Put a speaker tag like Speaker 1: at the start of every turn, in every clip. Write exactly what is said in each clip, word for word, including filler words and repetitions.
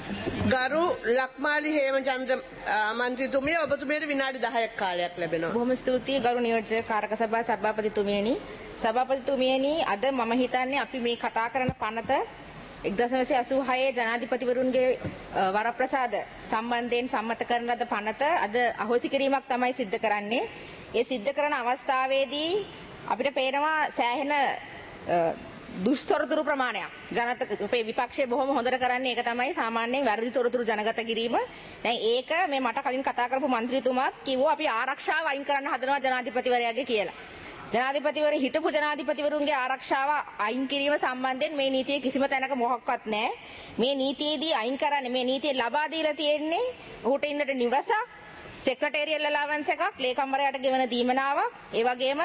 Speaker 1: ගරු ලක්මාලි හේමචන්ද්‍ර මන්ත්‍රීතුමිය ඔබතුමියට විනාඩි දහයක් කාලයක් ලැබෙනවා.
Speaker 2: බොහොම ස්තුතියි ගරු නියෝජ්‍ය කාරක සභා සභාපතිතුමියනි. සභාපතිතුමියනි අද මම හිතන්නේ අපි මේ කතා කරන පනත එක්දහස් නවසිය අසූහය ජනාධිපතිවරුන්ගේ වරප්‍රසාද සම්බන්ධයෙන් සම්මත කරන ලද පනත අද අහෝසි කිරීමක් තමයි සිද්ධ කරන්නේ. ඒ සිද්ධ කරන අවස්ථාවේදී අපිට පේනවා සෑහෙන දුෂ්තොරතුරු ප්‍රමාණයක් ජනත අපේ විපක්ෂය බොහොම හොඳට කරන්නේ ඒක තමයි සාමාන්‍යයෙන් වැරදි තොරතුරු ජනගත කිරීම. දැන් ඒක මේ මට කලින් කතා කරපු മന്ത്രിතුමාත් කිව්වා අපි ආරක්ෂාව අයින් කරන්න හදනවා ජනාධිපතිවරයාගේ කියලා. ජනාධිපතිවරු හිටපු ජනාධිපතිවරුන්ගේ ආරක්ෂාව අයින් කිරීම සම්බන්ධයෙන් මේ නීතියේ කිසිම තැනක මොහොක්වත් නැහැ. මේ නීතියේදී අයින් කරන්නේ මේ නීතිය ලබා දීලා තියෙන්නේ ඔහුට ඉන්නට නිවසක්, සෙක්‍රටේරියල් අලවන්ස් එකක්, ලේකම්වරයාට ගෙවන දීමනාවක්, ඒ වගේම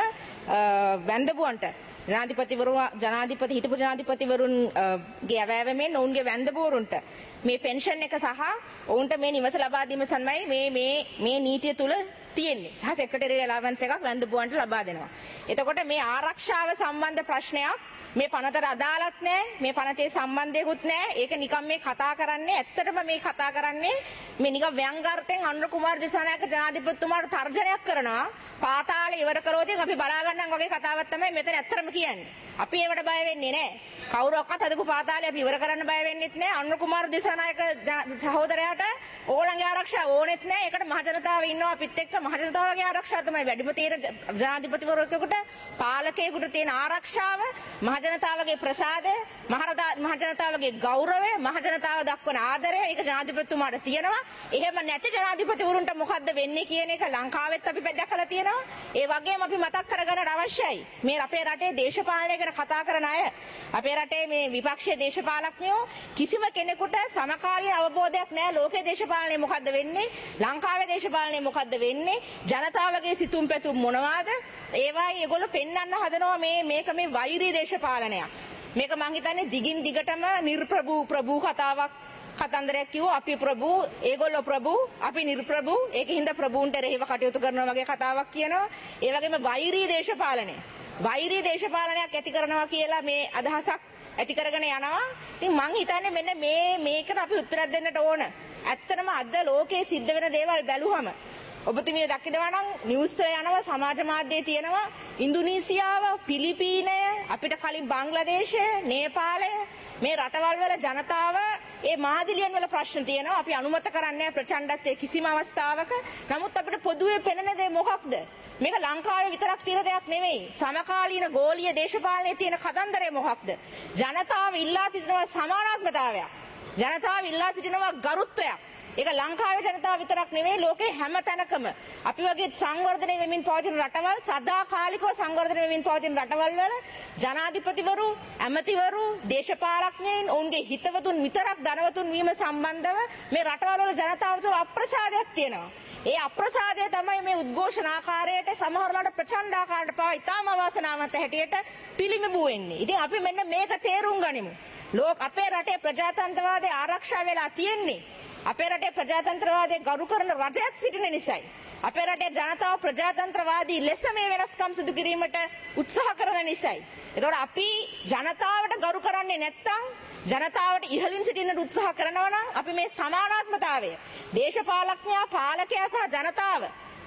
Speaker 2: වැන්දපුවන්ට ජනාධිපතිවරු ජනාධිපති හිටපු ජනාධිපතිවරුන්ගේ අවෑවමෙන් ඔවුන්ගේ වැන්දපුවරුන්ට මේ පෙන්ෂන් එක සහ ඔවුන්ට මේ නිවස ලබා දීම සම්මයි මේ මේ මේ නීතිය තුල තියෙන්නේ. සහ සෙක්‍රටේරියල් අලවන්ස් එකක් වැන්දපුවන්ට ලබා දෙනවා. එතකොට මේ ආරක්ෂාව සම්බන්ධ ප්‍රශ්නයක් මේ පනතට අදාළත් නැහැ. මේ පනතේ සම්බන්ධයකුත් නැහැ. ඒක නිකම් මේ කතා කරන්නේ ඇත්තටම මේ කතා කරන්නේ මේ නිකම් ව්‍යංගාර්ථයෙන් අනුර කුමාර දිසානායක ජනාධිපතිතුමාට තර්ජනයක් කරනවා. පාතාලේ ඉවර කරෝද අපි බලා ගන්නම් වගේ කතාවක් තමයි මෙතන ඇත්තටම කියන්නේ. අපි ඒවට බය වෙන්නේ නැහැ. කවුරක්වත් හදපු පාතාලේ අපි ඉවර කරන්න බය වෙන්නෙත් නැහැ. අනුර කුමාර දිසානායක සහෝදරයාට ඕලංගේ ආරක්ෂාව ඕනෙත් නැහැ. ඒකට මහ ජනතාව ඉන්නවා අපිත් එක්ක. මහ ජනතාවගේ ආරක්ෂාව තමයි වැඩිම තියෙන ජනාධිපතිවරයෙකුට පාලකයෙකුට තියෙන ආරක්ෂාව, මහ ජනතාවගේ ප්‍රසාදය, මහ ජනතාවගේ ගෞරවය, මහ ජනතාව දක්වන ආදරය ඒක ජනාධිපතිතුමාට තියෙනවා. එහෙම නැති ජනාධිපතිවරුන්ට මොකද්ද වෙන්නේ කියන එක ලංකාවෙත් අපි දැකලා තියෙනවා. ඒ වගේම අපි මතක් කරගන්න අවශ්‍යයි. මේ අපේ රටේ දේශපාලනය ගැන කතා කරන අය, අපේ රටේ මේ විපක්ෂීය දේශපාලඥයෝ කිසිම කෙනෙකුට සමකාලීන අවබෝධයක් නැහැ ලෝකයේ දේශපාලනය මොකද්ද වෙන්නේ, ලංකාවේ දේශපාලනය මොකද්ද වෙන්නේ, ජනතාවගේ සිතුම් පැතුම් මොනවාද? ඒවායි ඒගොල්ලෝ පෙන්වන්න හදනවා මේ මේක මේ වෛරී දේශපාලනයක්. මේක මං හිතන්නේ දිගින් දිගටම නිර්ප්‍රභූ ප්‍රභූ කතාවක් කතන්දරයක් කිව්වා. අපි ප්‍රභූ, ඒගොල්ලෝ ප්‍රභූ, අපි නිර්ප්‍රභූ. ඒකින්ද ප්‍රභූන්ට රෙහිව කටයුතු කරනවා වගේ කතාවක් කියනවා. ඒ වගේම වෛරී දේශපාලනය. වෛරී දේශපාලනයක් ඇති කරනවා කියලා මේ අදහසක් ඇති කරගෙන යනවා. ඉතින් මං හිතන්නේ මෙන්න මේ මේකට අපි උත්තරයක් දෙන්නට ඕන. ඇත්තටම අද ලෝකයේ සිද්ධ වෙන දේවල් බැලුවම ඔබතුමිය දකිනවා නම් නිවුස් වල යනවා, සමාජ මාධ්‍යයේ තියෙනවා ඉන්දුනීසියාව, පිලිපීනය, අපිට කලින් බංග්ලාදේශය, නේපාලය මේ රටවල් වල ජනතාව ඒ මාදිලියන් වල ප්‍රශ්න තියෙනවා. අපි අනුමත කරන්නේ ප්‍රචණ්ඩත්වයේ කිසිම අවස්ථාවක. නමුත් අපිට පොදුවේ පෙනෙන දේ මොකක්ද? මේක ලංකාවේ විතරක් තියෙන දෙයක් නෙමෙයි. සමකාලීන ගෝලීය දේශපාලනයේ තියෙන කතන්දරය මොකක්ද? ජනතාව ඉල්ලා සිටිනවා සමානාත්මතාවයක්. ජනතාව ඉල්ලා සිටිනවා ගරුත්වයක්. ඒක ලංකාවේ ජනතාව විතරක් නෙවෙයි ලෝකේ හැම තැනකම අපි වගේ සංවර්ධනය වෙමින් පවතින රටවල්, සදාකාලිකව සංවර්ධනය වෙමින් පවතින රටවල් වල ජනාධිපතිවරු, ඇමතිවරු, දේශපාලඥයින් ඔවුන්ගේ හිතවතුන් විතරක් ධනවතුන් වීම සම්බන්ධව මේ රටවල් වල ජනතාව තුළ අප්‍රසාදයක් තියෙනවා. ඒ අප්‍රසාදය තමයි මේ උද්ඝෝෂණ ආකාරයට සමහරවල්ලාට ප්‍රචණ්ඩ ආකාරයට පවා ඉතාම අවාසනාවන්ත හැටියට පිළිඹු වෙන්නේ. ඉතින් අපි මෙන්න මේක තේරුම් ගනිමු. ලෝක අපේ රටේ ප්‍රජාතන්ත්‍රවාදය ආරක්ෂා වෙලා තියෙන්නේ අපේ රටේ ප්‍රජාතන්ත්‍රවාදයේ ගරු කරන රජයක් සිටින නිසායි. අපේ රටේ ජනතාව ප්‍රජාතන්ත්‍රවාදී ලෙස මේ වෙනස්කම් සිදු කිරීමට උත්සාහ කරන නිසායි. ඒතකොට අපි ජනතාවට ගරු කරන්නේ නැත්නම් ජනතාවට ඉහළින් සිටින්නට උත්සාහ කරනවා නම් අපි මේ සමානාත්මතාවය, දේශපාලඥයා, පාලකයා සහ ජනතාව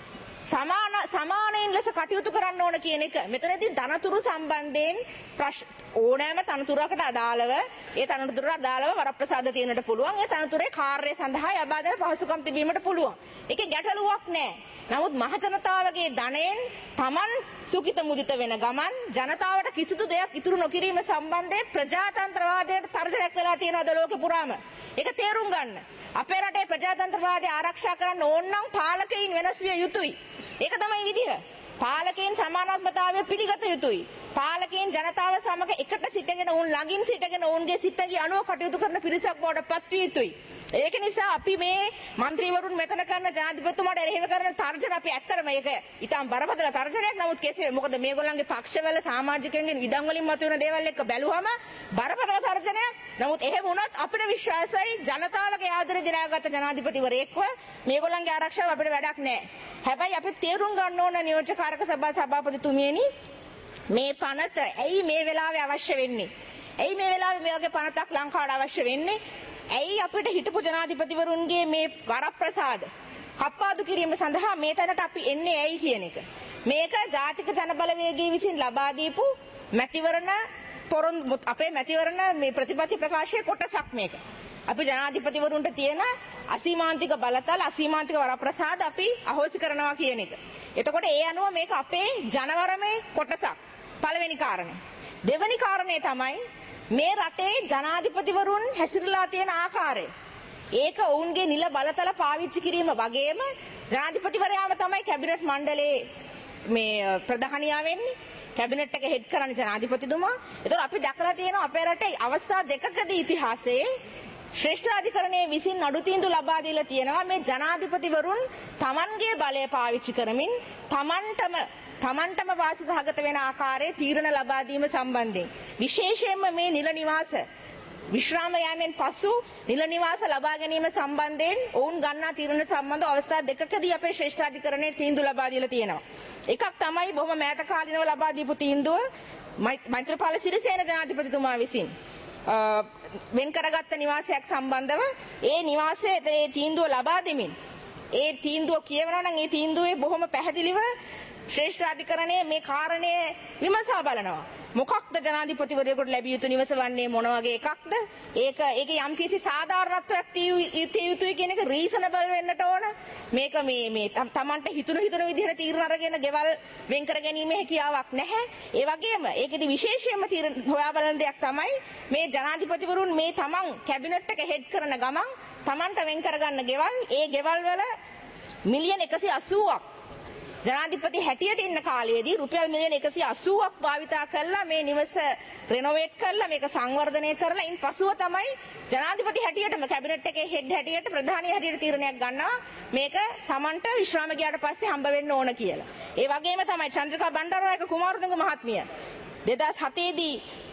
Speaker 2: සමාන සමානයෙන් ලෙස කටයුතු කරන්න ඕන කියන එක. මෙතනදී ධනතුරු සම්බන්ධයෙන් ප්‍රශ්න ඕනෑම තනතුරකට අදාළව ඒ තනතුරට අදාළව වරප්‍රසාද තියෙන්නට පුළුවන්. ඒ තනතුරේ කාර්යය සඳහා ලබා දෙන පහසුකම් තිබීමට පුළුවන්. ඒකේ ගැටලුවක් නැහැ. නමුත් මහ ජනතාවගේ ධනයෙන් Taman සුඛිත මුදිත වෙන ගමන් ජනතාවට කිසිදු දෙයක් ඉතුරු නොකිරීම සම්බන්ධයෙන් ප්‍රජාතන්ත්‍රවාදයට තර්ජනයක් වෙලා තියෙනවද ලෝකෙ පුරාම? ඒක තේරුම් ගන්න. අපේ රටේ ප්‍රජාතන්ත්‍රවාදය ආරක්ෂා කරන්න ඕන නම් පාලකයින් වෙනස් විය යුතුයි. ඒක තමයි විදිහ. පාලකයන් සමානාත්මතාවය පිළිගත යුතුයි. පාලකයන් ජනතාව සමග එකට සිටගෙන උන් ළඟින් සිටගෙන උන්ගේ සිතගේ අනුව කටයුතු කරන පිරිසක් බවට පත් විය යුතුයි. ඒක නිසා අපි මේ മന്ത്രിවරුන් මෙතන කරන ජනාධිපතිතුමාට එරෙහිව කරන තර්ජන අපි ඇත්තටම ඒක ඊටම බරපතල තර්ජනයක්. නමුත් කෙසේ මොකද මේගොල්ලන්ගේ පක්ෂවල සමාජිකයන්ගෙන් ඉඩම් වලින් මතුවෙන දේවල් එක්ක බැලුවම බරපතල තර්ජනයක්. නමුත් එහෙම වුණත් අපිට විශ්වාසයි ජනතාවගේ ආදරය දිනාගත් ජනාධිපතිවරයෙක්ව මේගොල්ලන්ගේ ආරක්ෂාව අපිට වැඩක් නැහැ. හැබැයි අපි තේරුම් ගන්න ඕන නියෝජ්‍ය කාරක සභා සභාපතිතුමියනි මේ පනත ඇයි මේ වෙලාවේ අවශ්‍ය වෙන්නේ? ඇයි මේ වෙලාවේ මේ වගේ පනතක් ලංකාවට අවශ්‍ය වෙන්නේ? ඇයි අපිට හිටපු ජනාධිපතිවරුන්ගේ මේ වරප්‍රසාද කප්පාදු කිරීම සඳහා මේ තැනට අපි එන්නේ ඇයි කියන එක. මේක ජාතික ජනබලවේගයේ විසින් ලබා දීපු මැතිවරණ පොරොන්දු අපේ මැතිවරණ මේ ප්‍රතිපත්ති ප්‍රකාශයේ කොටසක් මේක. අපි ජනාධිපතිවරුන්ට තියෙන අසීමාන්තික බලතල අසීමාන්තික වරප්‍රසාද අපි අහෝසි කරනවා කියන එක. එතකොට ඒ අනුව මේක අපේ ජනවරමේ කොටසක්. පළවෙනි කාරණේ. දෙවෙනි කාරණේ තමයි මේ රටේ ජනාධිපතිවරුන් හැසිරලා තියෙන ආකාරය. ඒක ඔවුන්ගේ නිල බලතල පාවිච්චි කිරීම වගේම ජනාධිපතිවරයාම තමයි කැබිනට් මණ්ඩලයේ මේ ප්‍රධානියා වෙන්නේ. කැබිනට් එක හෙඩ් කරන්නේ ජනාධිපතිතුමා. ඒතකොට අපි දැකලා තියෙනවා අපේ රටේ අවස්ථා දෙකකදී ඉතිහාසයේ ශ්‍රේෂ්ඨාධිකරණයේ විසින් නඩු තීන්දුව ලබා දීලා තියෙනවා මේ ජනාධිපතිවරුන් Tamanගේ බලය පාවිච්චි කරමින් Tamanටම Tamanටම වාසි සහගත වෙන ආකාරයේ තීරණ ලබා දීම සම්බන්ධයෙන් විශේෂයෙන්ම මේ නිල නිවාස විශ්‍රාම යාමෙන් පසු නිල නිවාස ලබා ගැනීම සම්බන්ධයෙන් ඔවුන් ගන්නා තීරණ සම්බන්ධව අවස්ථා දෙකකදී අපේ ශ්‍රේෂ්ඨාධිකරණයේ තීන්දුව ලබා දීලා තියෙනවා. එකක් තමයි බොහොම මෑත කාලිනව ලබා දීපු තීන්දුව මෛත්‍රීපාල සිරිසේන ජනාධිපතිතුමා විසින් වෙන් කරගත්ත නිවාසයක් සම්බන්ධව ඒ නිවාසයේ ඒ තීන්දුව ලබා දෙමින් ඒ තීන්දුව කියවනවා නම් ඒ තීන්දුවේ බොහොම පැහැදිලිව ශ්‍රේෂ්ඨාධිකරණයේ මේ කාරණය විමසා බලනවා. මොකක්ද ජනාධිපතිවරයෙකුට ලැබිය යුතු නිවස වන්නේ මොන වගේ එකක්ද? ඒක ඒකේ යම්කිසි සාධාරණත්වයක් තිය යුතුයි කියන එක රීසනබල් වෙන්නට ඕන. මේක මේ මේ Tamanට හිතුණු හිතුණු විදිහට තීරණ අරගෙන ගෙවල් වෙන් කර ගැනීම හැකියාවක් නැහැ. ඒ වගේම ඒකෙදි විශේෂයෙන්ම තීරණ හොයා බලන දෙයක් තමයි මේ ජනාධිපතිවරුන් මේ Taman කැබිනට් එක හෙඩ් කරන ගමන් Tamanට වෙන් කරගන්න ගෙවල් ඒ ගෙවල් වල මිලියන එකසිය අසූවක් ජනාධිපති හැටියට ඉන්න කාලයේදී රුපියල් මිලියන එකසිය අසූවක් භාවිතා කරලා මේ නිවස රෙනොවේට් කරලා මේක සංවර්ධනය කරලා ඉන් පසුව තමයි ජනාධිපති හැටියටම කැබිනට් එකේ හෙඩ් හැටියට ප්‍රධානී හැටියට තීරණයක් ගන්නවා මේක Tamanට විශ්‍රාම ගියාට පස්සේ හම්බ වෙන්න ඕන කියලා. ඒ වගේම තමයි චන්ද්‍රිකා බණ්ඩාරනායක කුමාරතුංග මහත්මිය දෙදාස් හතේ දී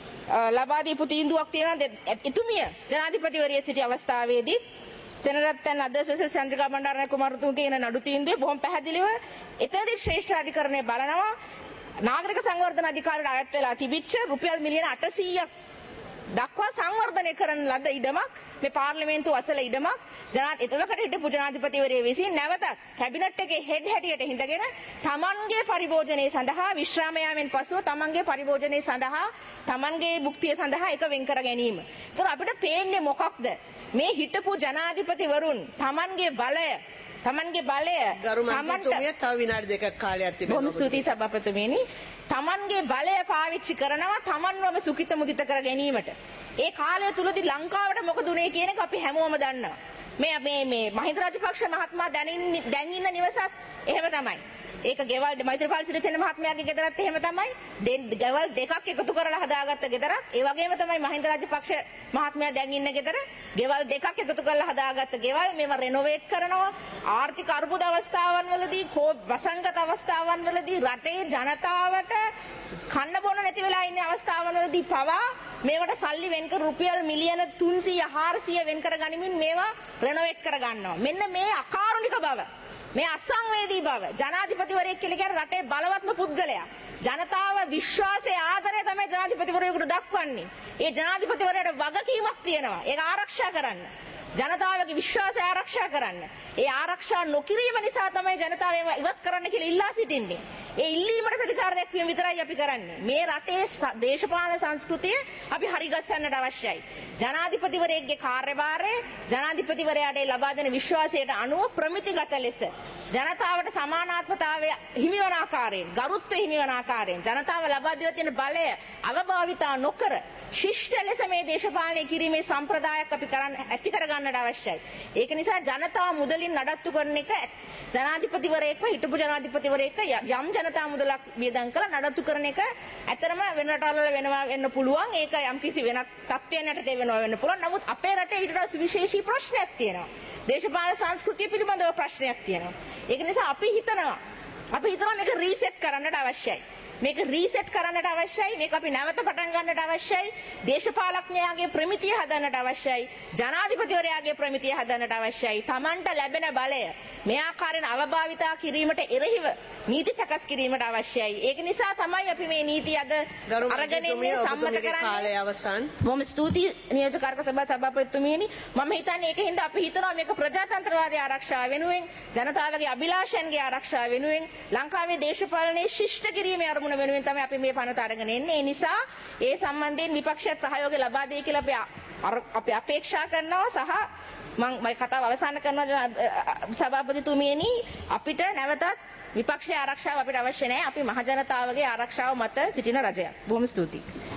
Speaker 2: ලබා දීපු තීන්දුවක් තියෙනවා එතුමිය ජනාධිපතිවරිය සිටි අවස්ථාවේදී සෙනරත්න අධ්‍යක්ෂ චන්ද්‍රිකා බණ්ඩාරනායක කුමාරතුංග කියන නඩු තීන්දුවේ බොහොම පැහැදිලිව එතනදී ශ්‍රේෂ්ඨාධිකරණය බලනවා නාගරික සංවර්ධන අධිකාරියට අයත් වෙලා තිබිච්ච රුපියල් මිලියන අටසීයක් දක්වා සංවර්ධනය කරන ලද ඉඩමක් මේ පාර්ලිමේන්තුව අසල ඉඩමක් ජනාධ එතකොට හිටපු ජනාධිපතිවරයා විසින් නැවතත් කැබිනට් එකේ හෙඩ් හැටියට හිඳගෙන Tamanගේ පරිභෝජනයේ සඳහා විශ්‍රාම යාමෙන් පසුව Tamanගේ පරිභෝජනයේ සඳහා Tamanගේ භුක්තිය සඳහා එක වෙන් කර ගැනීම. ඒතර අපිට පේන්නේ මොකක්ද? මේ හිටපු ජනාධිපතිවරුන් Tamanගේ බලය Tamanගේ බලය
Speaker 1: ගරු මන්ත්‍රීතුමිය තව විනාඩි දෙකක් කාලයක් තිබෙනවා.
Speaker 2: බොහොම ස්තුතියි සභාපතිතුමනි. Tamanගේ බලය පාවිච්චි කරනවා Tamanවම සුඛිත මුදිත කර ගැනීමට. ඒ කාලය තුලදී ලංකාවට මොකද උනේ කියන එක අපි හැමෝම දන්නවා. මේ මේ මේ මහින්ද රාජපක්ෂ මහත්මයා දැන් දැන් ඉන්න නිවසත් එහෙම තමයි. ඒක ගෙවල් මෛත්‍රීපාල සිරිසේන මහත්මයාගේ ගෙදරත් එහෙම තමයි. ගෙවල් දෙකක් එකතු කරලා හදාගත්ත ගෙදරක්. ඒ වගේම තමයි මහින්ද රාජපක්ෂ මහත්මයා දැන් ඉන්න ගෙදර. ගෙවල් දෙකක් එකතු කරලා හදාගත්ත ගෙවල් මේවා රෙනොවේට් කරනවා. ආර්ථික අර්බුද අවස්ථාවන් වලදී, වසංගත අවස්ථාවන් වලදී රටේ ජනතාවට කන්න බොන නැති වෙලා ඉන්න අවස්ථාවන් වලදී පවා මේවට සල්ලි වෙන් කර රුපියල් මිලියන තුන්සීය හාරසීය වෙන් කර ගනිමින් මේවා රෙනොවේට් කර ගන්නවා. මෙන්න මේ අකාරුණික බව, මේ අසංවේදී බව ජනාධිපතිවරයෙක් කියලා කියන්නේ රටේ බලවත්ම පුද්ගලයා. ජනතාව විශ්වාසයේ ආදරය තමයි ජනාධිපතිවරයෙකුට දක්වන්නේ. ඒ ජනාධිපතිවරයාට වගකීමක් තියෙනවා. ඒක ආරක්ෂා කරන්න. ජනතාවගේ විශ්වාසය ආරක්ෂා කරන්න. ඒ ආරක්ෂා නොකිරීම නිසා තමයි ජනතාව ඒවා ඉවත් කරන්න කියලා ඉල්ලා සිටින්නේ. ඒ ඉල්ලීමට ප්‍රතිචාර දැක්වීම විතරයි අපි කරන්නේ. මේ රටේ දේශපාලන සංස්කෘතිය අපි හරිගස්සන්නට අවශ්‍යයි. ජනාධිපතිවරයෙක්ගේ කාර්යභාරය ජනාධිපතිවරයාට ලබා දෙන විශ්වාසයට අනුව ප්‍රමිතිගත ලෙස ජනතාවට සමානාත්මතාවය හිමිවන ආකාරයෙන්, ගරුත්වය හිමිවන ආකාරයෙන් ජනතාව ලබා දීලා තියෙන බලය අවභාවිතා නොකර ශිෂ්ට ලෙස මේ දේශපාලනය කිරීමේ සම්ප්‍රදායක් අපි කරන්න ඇති කර ගන්නට අවශ්‍යයි. ඒක නිසා ජනතාව මුදලින් නඩත්තු කරන එක ජනාධිපතිවරයෙක්ව හිටපු ජනාධිපතිවරයෙක් යම් ජනතා මුදලක් වියදම් කරලා නඩත්තු කරන එක ඇතරම වෙන රටවල් වල වෙනවා වෙන්න පුළුවන්. ඒක යම් කිසි වෙනත් තත්ත්වයන් යටතේ වෙනවා වෙන්න පුළුවන්. නමුත් අපේ රටේ ඊට වඩා සුවිශේෂී ප්‍රශ්නයක් තියෙනවා. දේශපාලන සංස්කෘතිය පිළිබඳව ප්‍රශ්නයක් තියෙනවා. ඒක නිසා අපි හිතනවා අපි හිතනවා මේක රීසෙට් කරන්නට අවශ්‍යයි. මේක රීසෙට් කරන්නට අවශ්‍යයි. මේක අපි නැවත පටන් ගන්නට අවශ්‍යයි. දේශපාලඥයාගේ ප්‍රමිතිය හදන්නට අවශ්‍යයි. ජනාධිපතිවරයාගේ ප්‍රමිතිය හදන්නට අවශ්‍යයි. Tamanට ලැබෙන බලය මේ ආකාරයෙන් අවභාවිතා කිරීමට එරෙහිව නීති සකස් කිරීමට අවශ්‍යයි. ඒක නිසා තමයි අපි මේ නීති අද අරගෙන ඉන්නේ සම්මත කරන්නේ.
Speaker 1: කාලය අවසන්.
Speaker 2: බොහොම ස්තුතියි නියෝජකාර්ක සභා සභාපතිතුමියනි. මම හිතන්නේ ඒකින්ද අපි හිතනවා මේක ප්‍රජාතන්ත්‍රවාදී ආරක්ෂාව වෙනුවෙන් ජනතාවගේ අභිලාෂයන්ගේ ආරක්ෂාව වෙනුවෙන් ලංකාවේ දේශපාලනයේ ශිෂ්ට කිරීමේ අරමුණ වෙනුවෙන් තමයි අපි මේ පනත අරගෙන එන්නේ. ඒ නිසා ඒ සම්බන්ධයෙන් විපක්ෂයත් සහයෝගය ලබා දෙයි කියලා අපි අපි අපේක්ෂා කරනවා සහ මම මම කතාව අවසන් කරනවා සභාපතිතුමියනි අපිට නැවතත් විපක්ෂයේ ආරක්ෂාව අපිට අවශ්‍ය නැහැ. අපි මහ ජනතාවගේ ආරක්ෂාව මත සිටින රජයක්. බොහොම ස්තුතියි.